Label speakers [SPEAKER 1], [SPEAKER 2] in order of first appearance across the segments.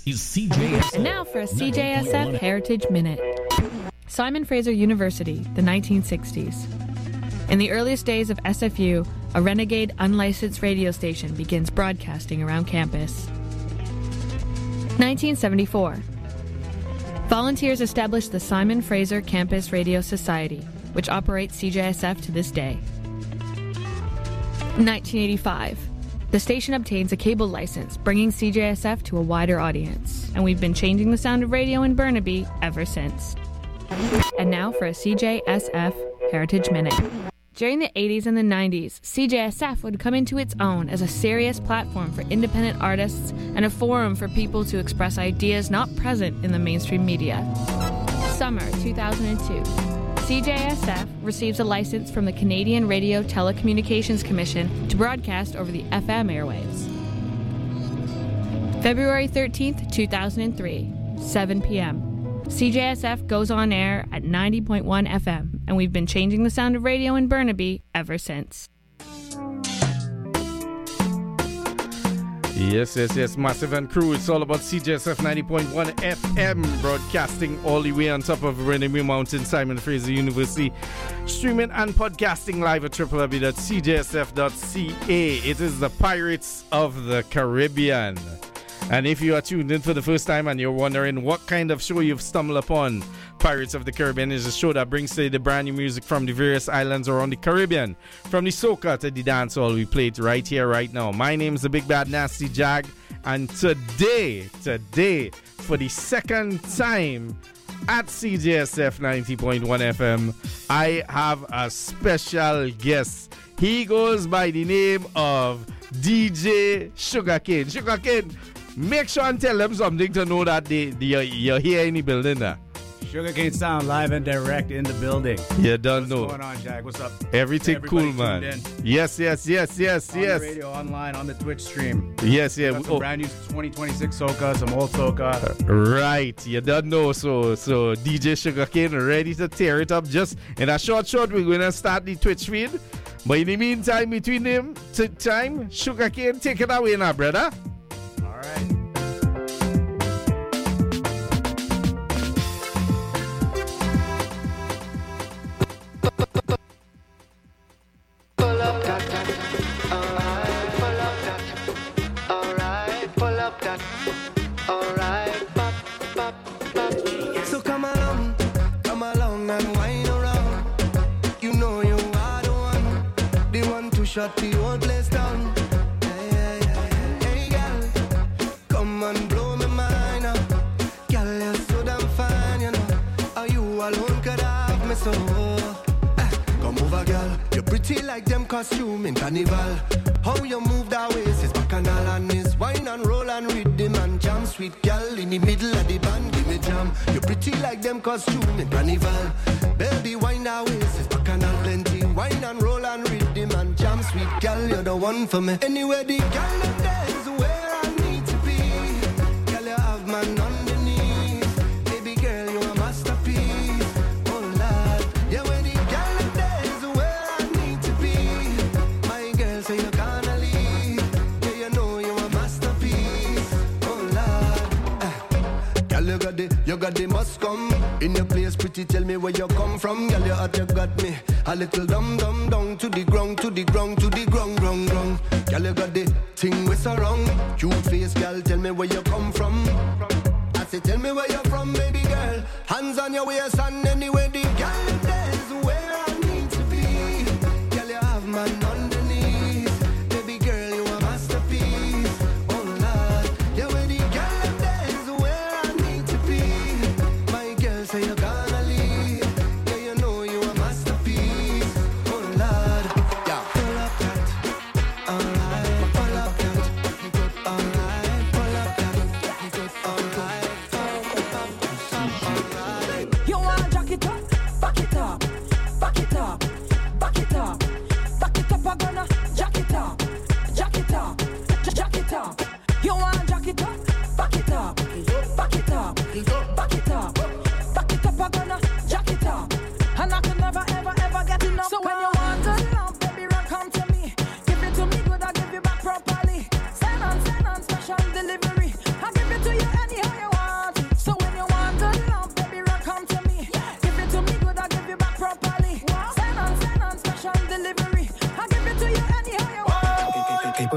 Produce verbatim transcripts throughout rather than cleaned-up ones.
[SPEAKER 1] is C J S F.
[SPEAKER 2] And now for a C J S F Heritage Minute. Simon Fraser University, the nineteen sixties. In the earliest days of S F U, a renegade unlicensed radio station begins broadcasting around campus. nineteen seventy-four. Volunteers established the Simon Fraser Campus Radio Society, which operates C J S F to this day. nineteen eighty-five. The station obtains a cable license, bringing C J S F to a wider audience, and we've been changing the sound of radio in Burnaby ever since. And now for a C J S F Heritage Minute. During the eighties and the nineties, C J S F would come into its own as a serious platform for independent artists and a forum for people to express ideas not present in the mainstream media. Summer two thousand two. C J S F receives a license from the Canadian Radio Telecommunications Commission to broadcast over the F M airwaves. February thirteenth, two thousand three, seven p.m. C J S F goes on air at ninety point one F M, and we've been changing the sound of radio in Burnaby ever since.
[SPEAKER 3] Yes, yes, yes, Massive and Crew. It's all about C J S F ninety point one F M, broadcasting all the way on top of Burnaby Mountain, Simon Fraser University. Streaming and podcasting live at w w w dot c j s f dot c a. It is the Pirates of the Caribbean. And if you are tuned in for the first time and you're wondering what kind of show you've stumbled upon, Pirates of the Caribbean is a show that brings to you the brand new music from the various islands around the Caribbean. From the soca to the dancehall, we play it right here, right now. My name is the Big Bad Nasty Jag, and today, today, for the second time at C J S F ninety point one F M, I have a special guest. He goes by the name of D J Sugarcane. Sugarcane, make sure and tell them something to know that they, they, you're here in the building there.
[SPEAKER 4] Sugarcane Sound live and direct in the building.
[SPEAKER 3] You don't know.
[SPEAKER 4] What's going on, Jack? What's up?
[SPEAKER 3] Everything cool, man. Yes, yes, yes, yes,
[SPEAKER 4] on
[SPEAKER 3] yes.
[SPEAKER 4] On the radio, online, on the Twitch stream.
[SPEAKER 3] Yes, yeah.
[SPEAKER 4] Got some
[SPEAKER 3] oh.
[SPEAKER 4] brand new twenty twenty-six soca, some old soca.
[SPEAKER 3] Right, you don't know. So, so D J Sugarcane ready to tear it up. Just in a short, short, we're going to start the Twitch feed. But in the meantime, between them, t- time, Sugarcane, take it away now, brother.
[SPEAKER 4] All right.
[SPEAKER 5] Shut the whole place down. Hey, hey, hey, hey, girl, come and blow my mind up. Girl, you're so damn fine, you know. Are you alone could have me so? Eh, come over, girl. You're pretty like them costume in carnival. How you move that waist is bacchanal and is wine and roll and rhythm and jam. Sweet girl in the middle of the band, give me jam. You're pretty like them costume in carnival. Baby, wine that waist is bacchanal plenty. Wine and roll and rhythm and jam. Sweet girl, you're the one for me. Anywhere the girl up there is where I need to be. Girl, you have man on the knees. Baby girl, you're a masterpiece. Oh Lord, yeah, where the girl up there is where I need to be. My girl, say you're gonna leave. Yeah, you know you're a masterpiece. Oh Lord, eh. Girl, you got the, you got the must come. In your place, pretty, tell me where you come from. Girl, you hot, you got me. A little dum dum down to the ground, to the ground, to the ground, ground, ground. Girl, you got the thing with so wrong. Cute face, girl, tell me where you come from. I say, tell me where you're from, baby girl. Hands on your waist and anywhere the girl there is where I need to be. Girl, you have man on the knees. Baby girl, you a masterpiece. Oh Lord, yeah, where the girl there is where I need to be. My girl say you're gonna leave. Yeah, you know you a masterpiece. Oh Lord, yeah. Pull up that, alright. Pull up that, alright. Pull up that, alright.
[SPEAKER 6] You wanna jack it up, back it up, back it up, back it up, back it up. I'm gonna jack it up, jack it up, jack it up. You wanna jack it up, back it up, back it up, back it up, back it up. I'm gonna jack it up, and I can never ever ever get enough. So when you want to love, baby, run come to me. Give it to me good, I give you back properly. Send on, send on, special delivery. I give it to you anyhow.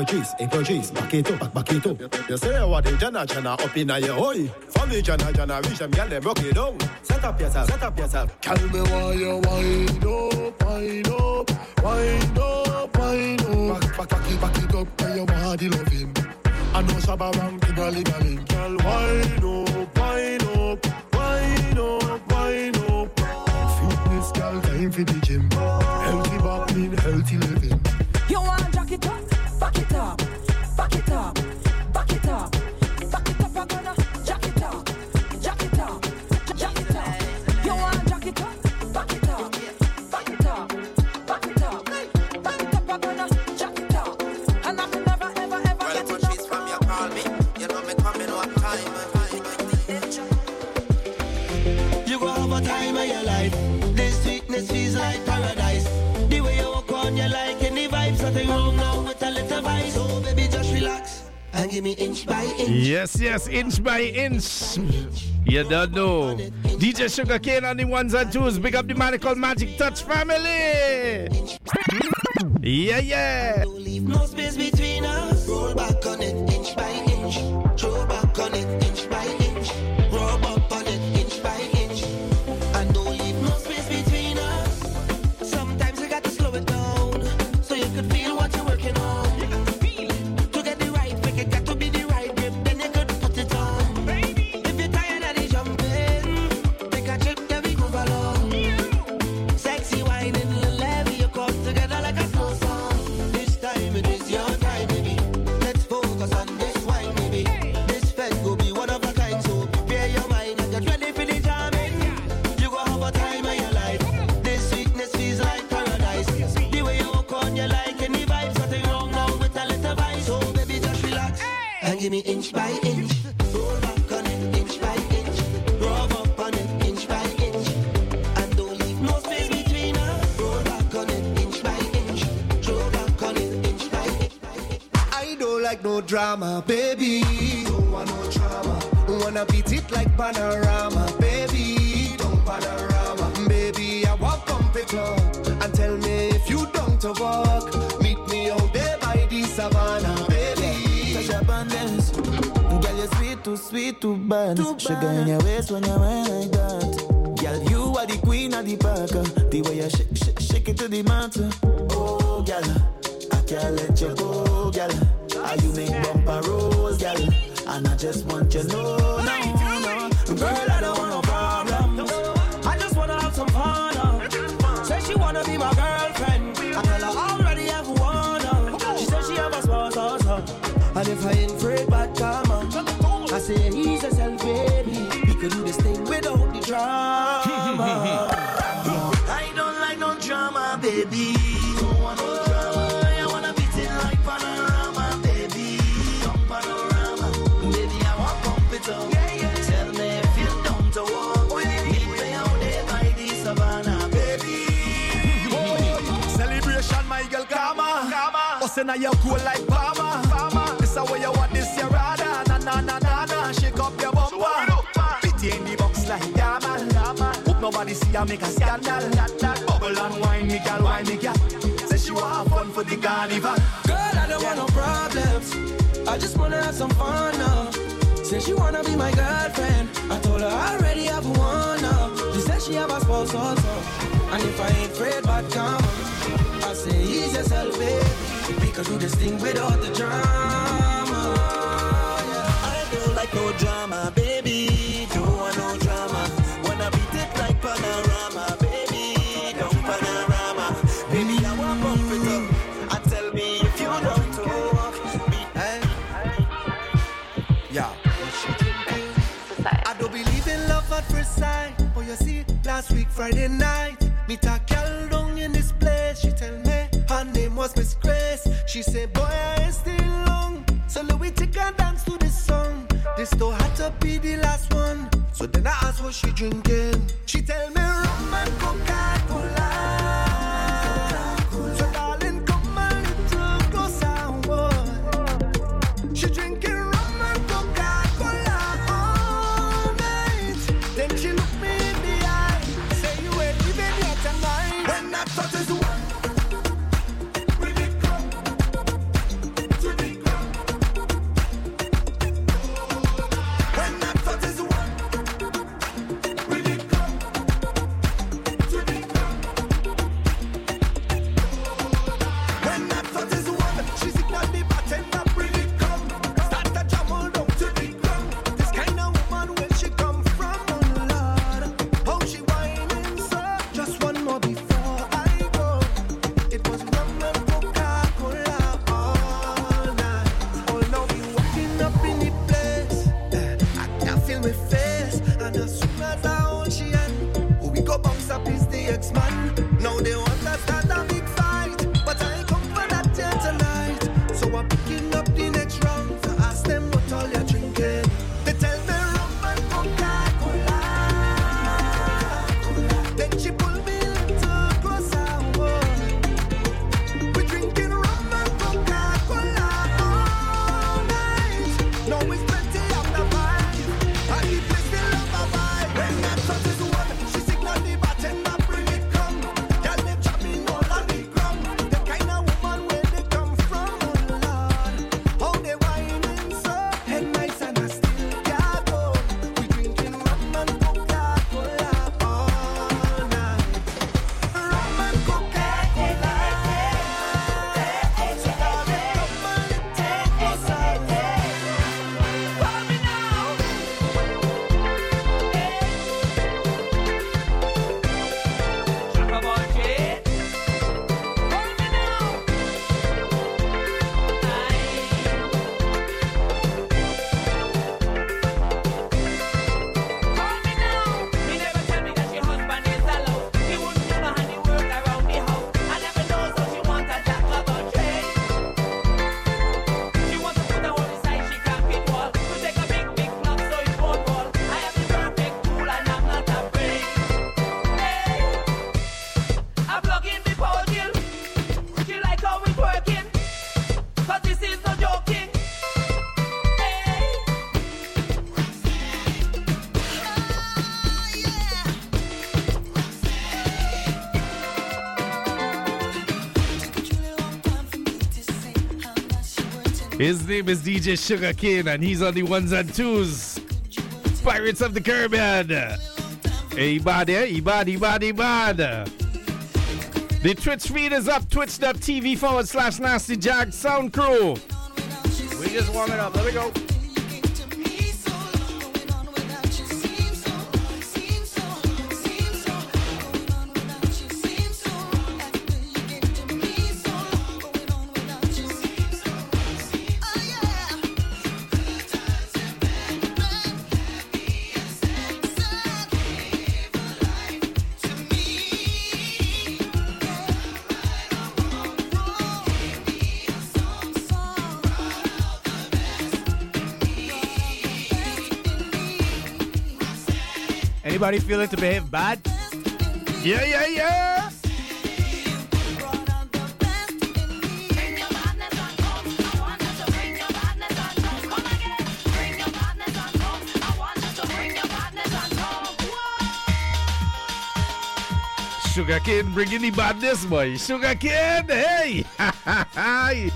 [SPEAKER 1] Patrice, hey Patrice, back it up, back, back it up. You say what the Jana Jana up in your hoy. From the Jana Jana reach them, girl, them rock it down. Set up yourself, set up yourself.
[SPEAKER 7] Tell me why you wind up, wind up, wind up, wind up. Back, back, back it, back it up, and your body love him. I know Shabba Ram, Kigali, Gali. Girl, wind up, wind up, wind up, wind up. Fitness, girl, time for the gym. Healthy walking, healthy living.
[SPEAKER 6] You want jack it up, back it up, back it up, back it up, back it up, I'm gonna jack it up, jack it up, jack it up. You want jack it up, back it up, back it up, back it up, back it up, I'm gonna jack it up. And I can never, ever, ever
[SPEAKER 8] well,
[SPEAKER 6] get
[SPEAKER 8] when
[SPEAKER 6] enough.
[SPEAKER 8] she's from your call me, you know me coming on time.
[SPEAKER 5] You go have a time of your life. This sweetness feels like paradise. The way you walk on, you like any vibes. Nothing wrong now with a little vibe. So baby, just relax and give me inch by inch.
[SPEAKER 3] Yes, yes, inch by inch. You don't know. D J Sugar Cane on the ones and twos. Big up the man called Magic Touch family. Yeah, yeah.
[SPEAKER 5] Don't leave no space between us. Roll back on it, inch by inch. Throw back on it, inch by inch. Rub up on it, inch by inch. And don't leave no space between us. Sometimes you got to slow it down so you could feel what you're working on. You got to feel it. To get the right pick, it got to be the right grip. Then you could put it on. Baby. If you're tired of the jumping, take a trip, then we move along. Yeah. Sexy whining, little heavy, you come together like a slow song. This time it is your time, baby. Let's focus on this wine, baby. This fed will be one of a kind, so prepare your mind and get ready for the jamming. You go have a time of your life. This sweetness feels like paradise. The way you walk on, you like any vibes. Nothing wrong now with a little vibe. So baby, just relax and give me inch by inch. Roll back on it, inch by inch. Rub up on it, inch by inch. And don't leave no space between us. Roll back on it, inch by inch. Throw back on it, inch by inch. I don't like no drama, baby. Don't want no drama. Wanna beat it like panorama, baby. Don't panorama, baby. I walk pump it up and tell me if you don't to walk. Meet me out there by the savannah, baby.
[SPEAKER 9] Such abundance, girl, you're sweet, too sweet, too bad.
[SPEAKER 5] Too
[SPEAKER 9] Sugar
[SPEAKER 5] bad.
[SPEAKER 9] in your waist when you wine like that. Girl, you are the queen of the parker. The way you shake, shake, shake it to the matter. Oh, girl, I can't let you go, girl. How you make bumper rolls, girl. And I just want you to know, no, no. Girl, I don't want no problems. I just wanna have some fun. uh. Say she wanna be my girlfriend. I tell her I already have one. uh. She said she have a small sauce. uh.
[SPEAKER 5] And if I ain't afraid bad karma, I say ease yourself, baby. We could do this thing without the drama.
[SPEAKER 9] I don't like no drama, baby. Don't want no drama. I wanna beat it like panorama, baby. Don't panorama, baby. I want pump it up. Yeah, yeah. Tell me if you don't to walk. Meet me out there by the savannah, baby.
[SPEAKER 7] Celebration, my girl, karma. Karma. Us in a your cool like Palma. Palma. This a way you want this, your radar. Na na na na na. Shake up your bumper. Pity in the box like Yaman. Hope nobody see her make a scandal. Bubble and wine, me girl, wine, me girl. Say she want have fun for the carnival.
[SPEAKER 5] Girl, I don't want no problems. I just wanna have some fun now. Say she wanna be my girlfriend. I told her I already have one now. She said she have a spouse also. And if I ain't afraid bad karma, I say ease yourself, baby. We could do this thing without the drama.
[SPEAKER 9] I don't like no drama, baby. Don't want no drama. Wanna beat it like panorama, baby. Don't panorama, baby. I want bump it up. And tell me if you don't talk.
[SPEAKER 5] Hey. Yeah. I don't believe in love at first sight. Oh, you see, last week Friday night, meet a girl down in this place. She tell me her name was Miss Grace. She said, boy, I ain't still long. So let we take a dance to this song. This still had to be the last one. So then I asked what she drinking. She tell me rum and Coca-Cola. So darling, come a little closer, boy. She drinking rum and Coca-Cola all night. Then she look me in the eye. Say you ain't leaving here tonight. When I thought is one, we did come to the till me face. And as soon as I hold she hand, who we go bounce up is the ex-man. Now they want to start a big fight, but I ain't come for that here tonight. So I'm picking up the next round to ask them what all you're drinking. They tell me rum and Coca-Cola. Then she pull me little closer. We drinking rum and Coca-Cola all night. Now it's plenty of the vibe, and the place still have a vibe. When that touch is one, she signal the bartender bring it come. Girl they chopping all on the ground. The kind of woman where they come from, oh Lord. How they whining so head nice and I still can't go. We drinking rum and Coca-Cola all night. Rum and Coca-Cola. So darling, come on and take us out. Call me now. I'm plugging the podium. She like how it's working, 'cause this is no joking. Hey.
[SPEAKER 3] His name is D J Sugarcane, and he's on the ones and twos. Pirates of the Caribbean. Hey, bad, eh? Bad, bad, bad. The Twitch feed is up, twitch.tv forward slash Nasty Jag Sound Crew.
[SPEAKER 4] We just warm it up. Let me go. Anybody feeling to behave bad?
[SPEAKER 3] Yeah, yeah, yeah. Sugarcane bringing the badness, boy. Sugarcane, hey. Hi.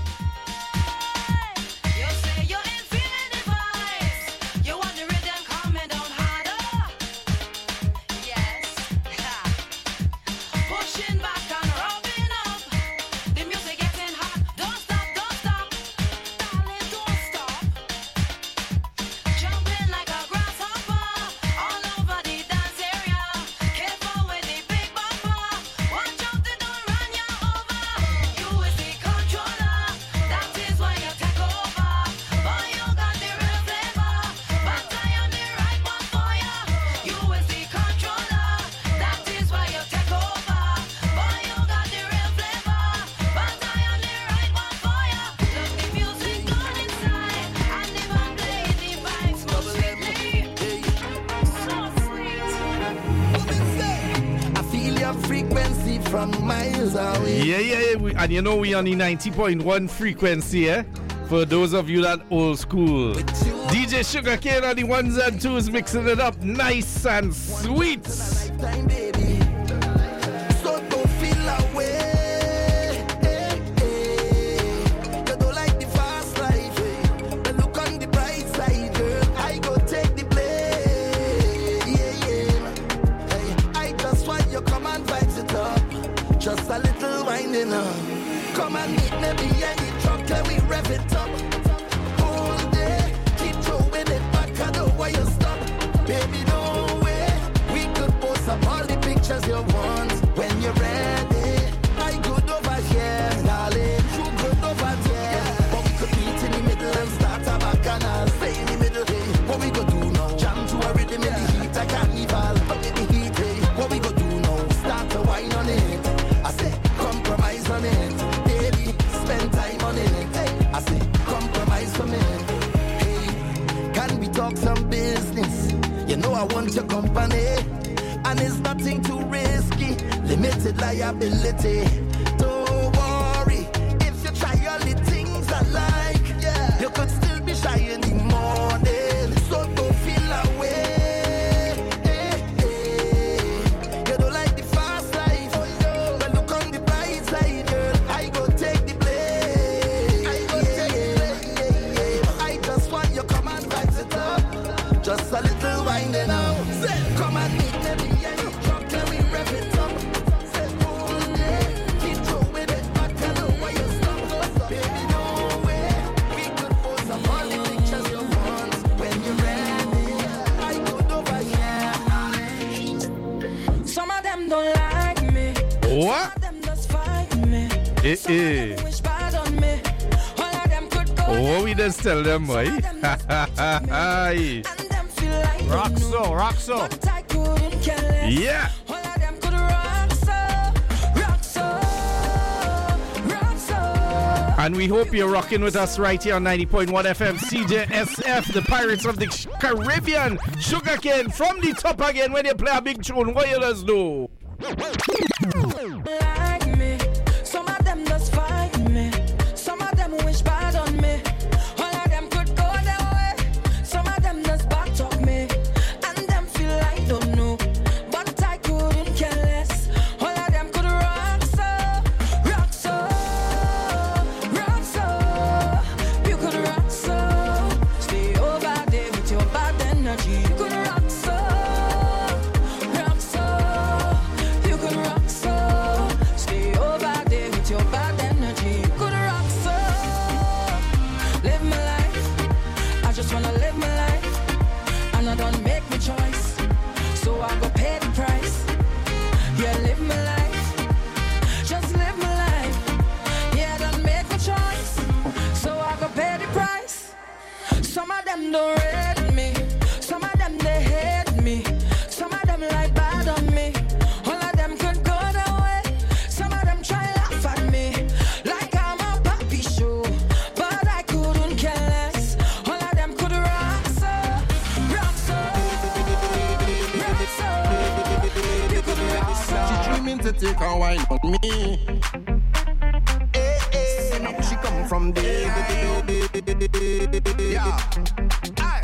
[SPEAKER 3] Yeah, yeah, yeah. We, and you know we on the ninety point one frequency, eh? For those of you that old school. D J Sugarcane on the ones and twos, mixing it up nice and sweet.
[SPEAKER 5] Just a little winding up. Come and meet me behind the truck till we rev it up. All day, keep throwing it back. I know why you stop. Baby, no way. We could post up all the pictures you want when you're ready. I good over here, darling. You good over there. But we could meet in the middle and start a back and I'll stay in the middle. What we could do now? Jam to You know I want your company, and it's nothing too risky. Limited liability. Don't worry, if you try all the things I like, yeah, you could still be shy in the morning. So don't feel away. You don't like the fast life, but look on the bright side, girl. I go take the blame. I go take the blame. I just want you come and rise it up. Just a little winding out. Come and meet me, yeah, you drop till we rev it up. Say, hold it, keep throwing it back, I know why you stop. Baby, no way, we could post up all the pictures you want. When you're ready, I could over here.
[SPEAKER 6] Some of them don't like me.
[SPEAKER 3] What?
[SPEAKER 6] Some of them just fight me.
[SPEAKER 3] Eh,
[SPEAKER 6] Some of
[SPEAKER 3] eh.
[SPEAKER 6] them wish bad on me. All of them could go
[SPEAKER 3] Oh, we just tell them, boy.
[SPEAKER 6] and them feel like
[SPEAKER 4] Rock
[SPEAKER 6] don't know.
[SPEAKER 4] so, rock so.
[SPEAKER 6] But I couldn't care less.
[SPEAKER 3] Yeah.
[SPEAKER 6] All of them could rock so, rock so, rock so.
[SPEAKER 3] And we hope you're rocking with us right here on ninety point one F M, C J S F, the Pirates of the Caribbean. Sugarcane from the top again. When you play a big tune, what you just do?
[SPEAKER 6] Like me, some of them just fight me. Some of them wish bad on me. All of them could go their way. Some of them just back talk me, and them feel like don't know. But I couldn't care less. All of them could rock so, rock so, rock so. You could rock so. Stay over there with your bad energy. You could rock so, rock so. You could rock so. Stay over there with your bad energy. You could rock so. Live my life. I just wanna live my life. And I don't make my choice. So I go pay the price. Yeah, live my life. Just live my life. Yeah, I don't make my choice. So I go pay the price. Some of them don't rate me. Some of them they hate me. Some of them like bad on me. All of them could go their way. Some of them try laugh at me like I'm a puppy show. But I couldn't care less. All of them could rock so, rock so, rock so. You could rock so.
[SPEAKER 5] She dreaming to take a wine on me. Eh, eh, now she come from there. Yeah. I,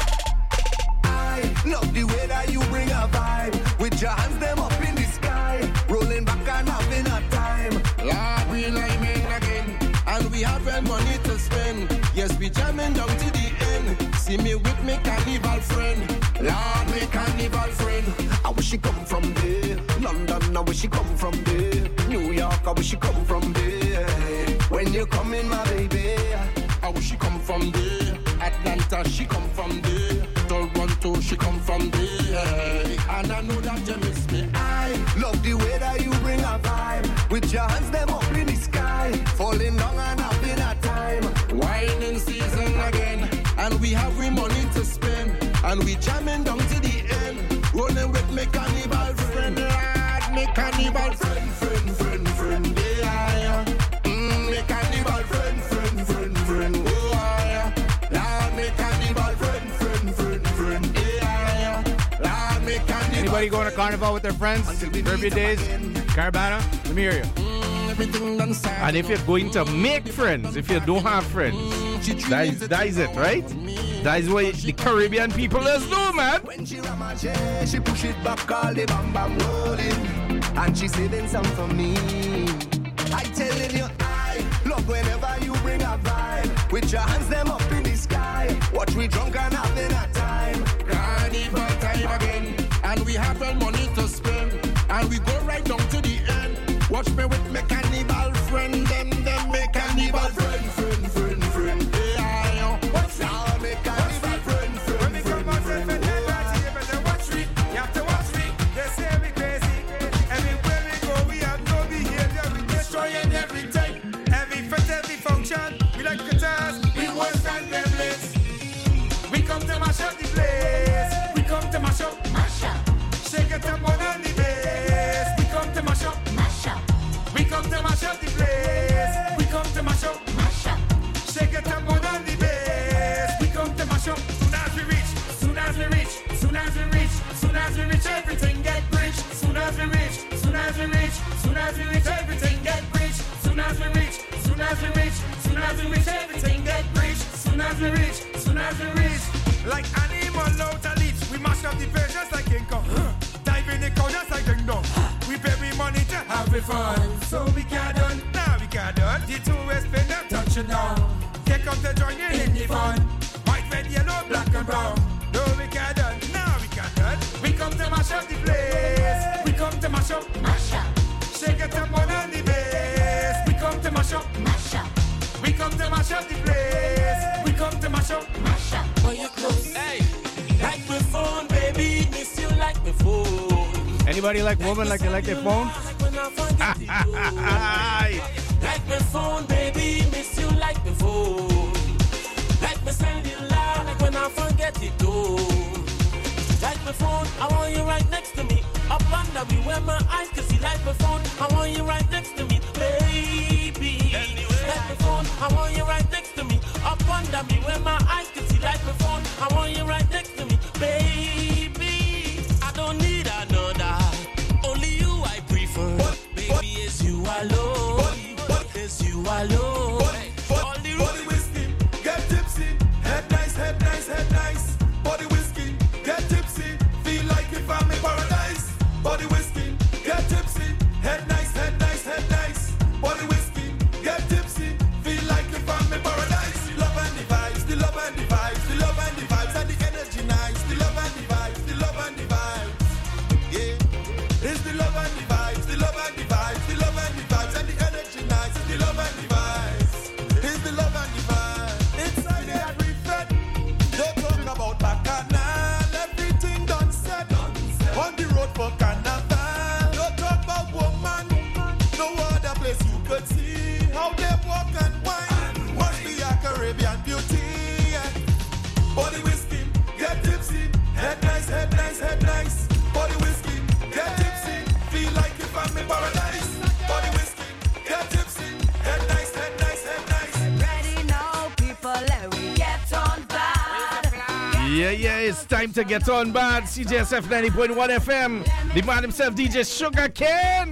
[SPEAKER 5] I love the way that you bring a vibe with your hands them up in the sky, rolling back and having a time. Lord, we like men again, and we having money to spend. Yes, we jamming down to the end. See me with me carnival friend. Lord, me carnival friend. I wish she come from there. London, I wish she come from there. New York, I wish she come from there. When you come in, my baby, I wish she come from there. Atlanta, she come from there. Toronto, she come from there. And I know that you miss me. I love the way that you bring a vibe with your hands them up in the sky, falling down and having a time. Wine season again, and we have we money to spend, and we jamming down to the end. Rolling with me carnival friend, lad, me carnival friend, friend, friend, friend, yeah. Mm, me carnival friend, friend, friend, friend, oh yeah. Lad, me carnival friend, friend, friend, friend, yeah. Lad, me carnival.
[SPEAKER 4] Anybody going to carnival with their friends? Caribbean days? Caravana? Let me hear you.
[SPEAKER 3] And if you're going to make friends, if you don't have friends, that is, that is it, right? That is what the Caribbean people does do, man.
[SPEAKER 5] When she ram her chair, she push it back, all the bam bam rolling, and she saving some for me. I telling you, I love whenever you bring a vibe with your hands them up in the sky. Watch we drunk and having a time. Carnival time again, and we have well money to spend, and we go right down to the end. Watch me with me carnival friend, them them me carnival friend, friend, friend, friend. Yeah, what's now me carnival friend, friend. When we come out and friend, you better watch me. You have to watch me. They say we crazy. Everywhere we go, we have no behavior. We destroying everything. Every fete, every function. We like guitars. We worse than them lists. We come to mash up the place. We come to mash up, mash up. Shake it up on the bass. We come to mash up, mash up. We come to mash up the place. We come to mash up, mash up.
[SPEAKER 10] we reach, soon as we reach, everything get rich. Soon as we reach, soon as we reach, soon as we reach, everything get rich. Soon as we reach, soon as we reach.
[SPEAKER 11] Like animal out a leech, we mash up the place just like King Kong. Dive in the cow just like Ding Dong. We pay money to have it fun. So we can't done, now we can't done. The two west spin them touch it down. Take up the joint in the fun. White, red, yellow, black and brown. No we can't done, now we can't done. We come to mash up the place. We come to mash up, mash up. Shake it up on the bass. We come to mash up, mash up. We come to mash up the place. We come to mash up, mash up.
[SPEAKER 10] For you close, hey. Like my phone, baby, miss you like my phone.
[SPEAKER 4] Anybody like women like they like their phone?
[SPEAKER 10] Like my phone, baby, miss you like my phone. Like my cellular, like when I forget it too. Like my phone, I want you right next to me. Up under me where my eyes can see. Like my phone, I want you right next to me, baby. Like my phone, I want you right next to me. Up under me where my eyes can see. Like my phone, I want you right next to me, baby. I don't need another. Only you I prefer. Baby, it's you alone. It's you alone.
[SPEAKER 11] All the body whiskey, get tipsy. Head nice, head nice, head nice. Body whiskey, get tipsy. Feel like if I'm in paradise. Body whiskey, get tipsy. Head nice, head nice, head nice. Body whiskey, get tipsy. Feel like if I'm in paradise. The love and the vibes, the love and the vibes, the love and the vibes, and the energy nice. The love and the vibes, the love and the vibes. Yeah, it's the love and the vibes, the love and the vibes, the love and the vibes, and the energy nice. It's the love and the vibes. It's the love and the vibes. Inside the everything. Don't talk about bacchanal. Everything done said. On the road for carnival. Don't talk about woman. No other place you could see how they walk and wine. Must be a Caribbean beauty. Yeah. Body whiskey, get tipsy. Head nice, head nice, head nice. Body whiskey, get tipsy. Feel like if I'm in paradise. Body whiskey, get tipsy. Head nice, head nice, head nice.
[SPEAKER 6] Ready now, people, let we get on bad.
[SPEAKER 3] Yeah, yeah, it's time to get on bad. C J S F ninety point one F M. The man himself, D J Sugar Ken.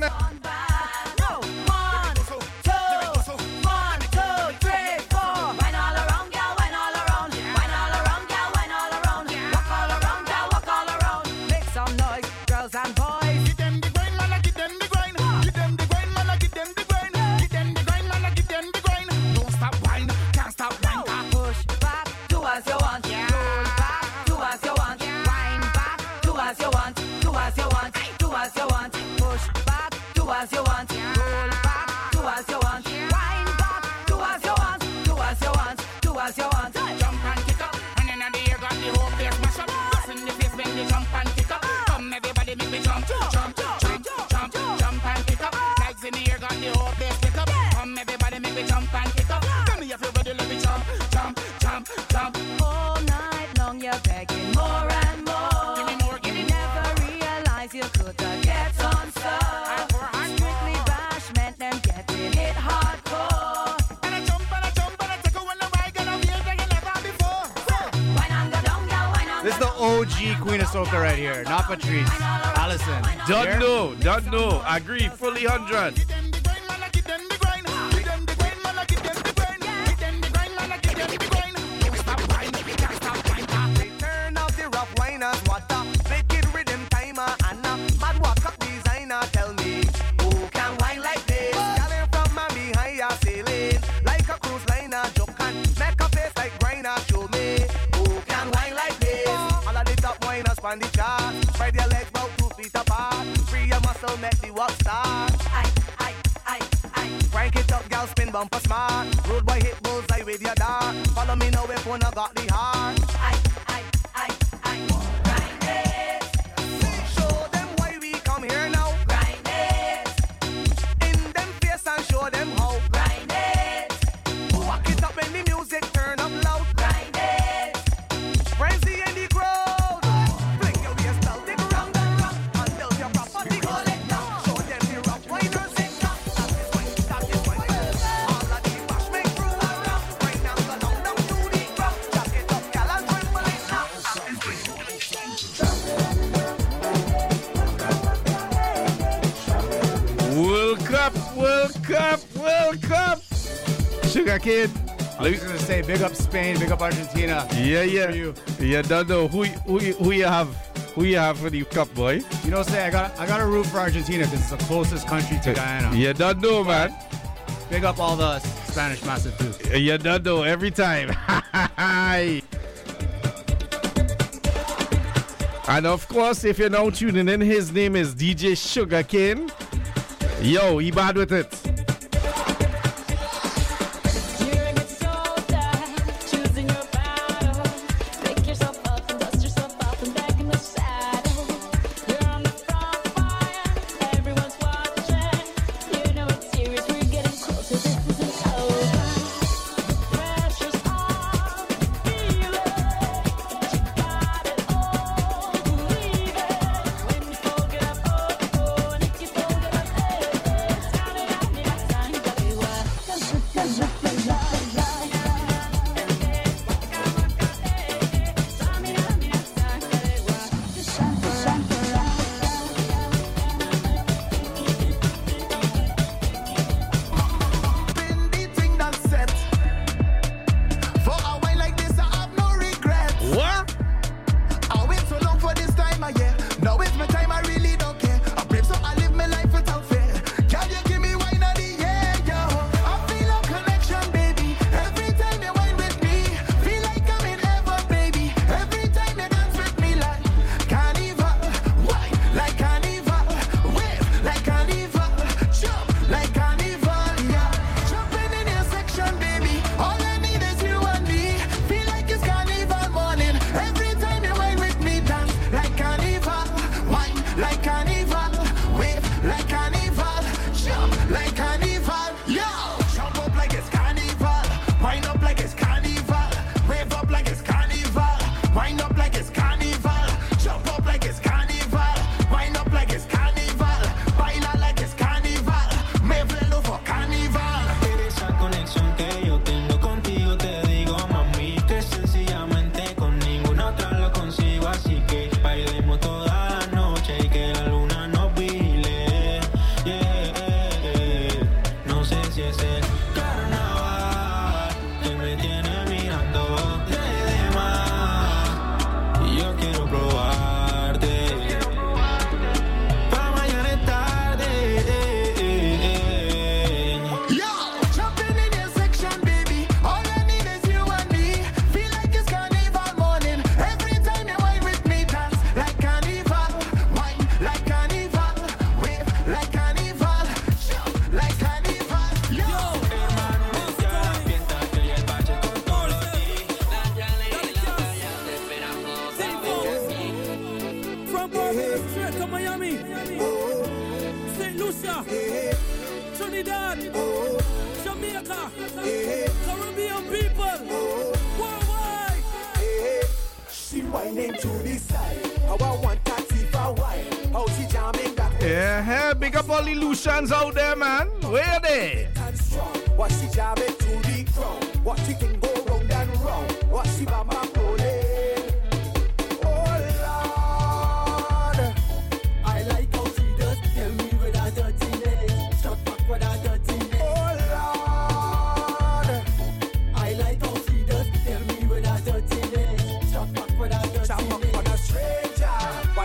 [SPEAKER 6] As you want, roll back, do as you want, wind back, do as you want, do as you want, do as you want.
[SPEAKER 10] Jump and kick up, and then the air got the whole place mash up. Just in the face, make me jump and kick up. Come everybody, make me jump, jump, jump, jump, jump, jump and kick up. Legs in the air got the whole place kick up. Come everybody, make me jump and kick up. Come me everybody, let me jump, jump, jump, jump.
[SPEAKER 6] All night long you're begging more and more.
[SPEAKER 10] Give me more, give me more.
[SPEAKER 6] Never realize you could get on so.
[SPEAKER 4] This is the O G Queen of Soca right here, not Patrice. Allison.
[SPEAKER 3] Don't know, don't know. Agree, fully hundred.
[SPEAKER 5] Turn up the rough winers, what a wicked rhythm timer and a mad walk up designer. Tell me who can wine like this? Calling from my behind sailing like a cruise liner. Joke and make a face like Griner. Show me who can wine like this. All of the top winers on the chart. Spread your legs about two feet apart. Free your muscle, make the walk start.
[SPEAKER 6] I, I, I, I.
[SPEAKER 5] Crank it up, girl, spin bumper smart. Road boy hit bullseye with your dart. Follow me now if one I got the heart.
[SPEAKER 6] I, I, I, I. Grind it.
[SPEAKER 5] Show them why we come here now.
[SPEAKER 6] Grind it.
[SPEAKER 5] In them face and show them how.
[SPEAKER 6] Grind it.
[SPEAKER 5] Walk it up when the music turn up loud.
[SPEAKER 6] Grind it.
[SPEAKER 5] Frenzy in the crowd. Fling your waist down, dig round and round. Until your property
[SPEAKER 6] Hold it down.
[SPEAKER 5] show them the rock winers in top. That is why, that is why. All of the bash make room around. Right now, go down, down to the ground. Jack it up, gal, and tremble it
[SPEAKER 3] World Cup, World Cup. Sugar Kid.
[SPEAKER 4] I was gonna say, big up Spain, big up Argentina.
[SPEAKER 3] Yeah, yeah.
[SPEAKER 4] You.
[SPEAKER 3] You don't know who who who you have who you have for the cup, boy.
[SPEAKER 4] You know, say I got I got to root for Argentina because it's the closest country to Guyana.
[SPEAKER 3] You don't know, man.
[SPEAKER 4] Big up all the Spanish massive too.
[SPEAKER 3] You don't know every time. And of course, if you're now tuning in, his name is D J Sugarcane. Yo, he bad with it. Yeah, big up all the Lucians out there, man. Where are they?
[SPEAKER 12] What she jamming to the ground? What she can go